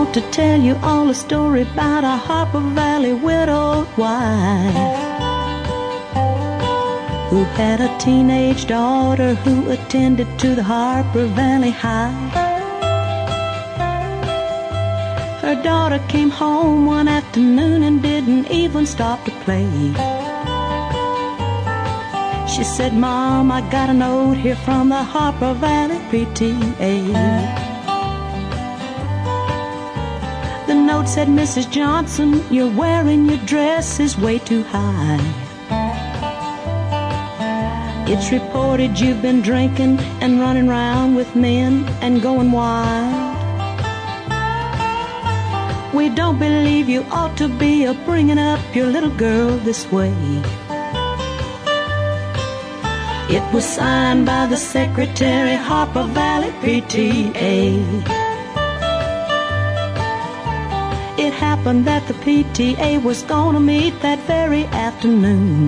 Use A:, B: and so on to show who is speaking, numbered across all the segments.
A: want to tell you all a story about a Harper Valley widowed wife who had a teenage daughter who attended to the Harper Valley High. Her daughter came home one afternoon and didn't even stop to play. She said, "Mom, I got a note here from the Harper Valley PTA." The note said, "Mrs. Johnson, you're wearing your dress is way too high. It's reported you've been drinking and running around with men and going wild. We don't believe you ought to be bringing up your little girl this way." It was signed by the secretary, Harper Valley PTA. It happened that the PTA was gonna meet that very afternoon.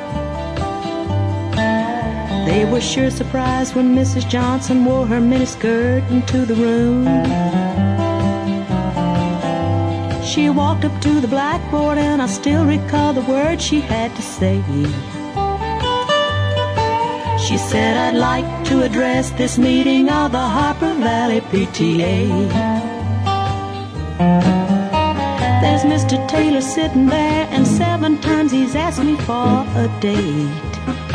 A: They were sure surprised when Mrs. Johnson wore her miniskirt into the room. She walked up to the blackboard and I still recall the words she had to say. She said, "I'd like to address this meeting of the Harper Valley PTA. There's Mr. Taylor sitting there, and 7 times he's asked me for a date.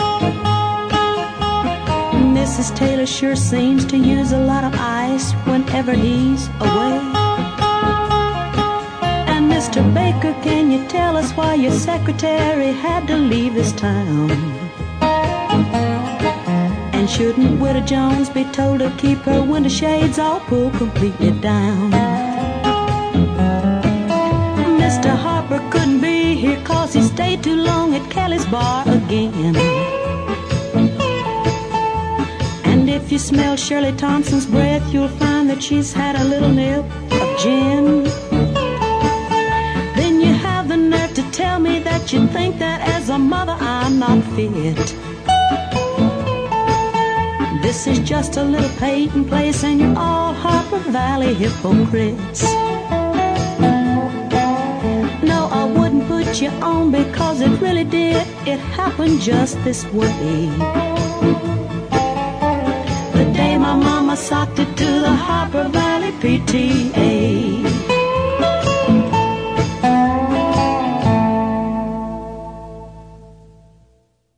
A: Mrs. Taylor sure seems to use a lot of ice whenever he's away. And Mr. Baker, can you tell us why your secretary had to leave this town? And shouldn't Widow Jones be told to keep her window shades all pulled completely down? Mr. Harper couldn't be here 'cause he stayed too long at Kelly's bar again. And if you smell Shirley Thompson's breath, you'll find that she's had a little nip of gin. Then you have the nerve to tell me that you think that as a mother I'm not fit. This is just a little Peyton place, and you're all Harper Valley hypocrites. No, I wouldn't put you on because it really did. It happened just this way. The day my mama socked it to the Harper Valley PTA.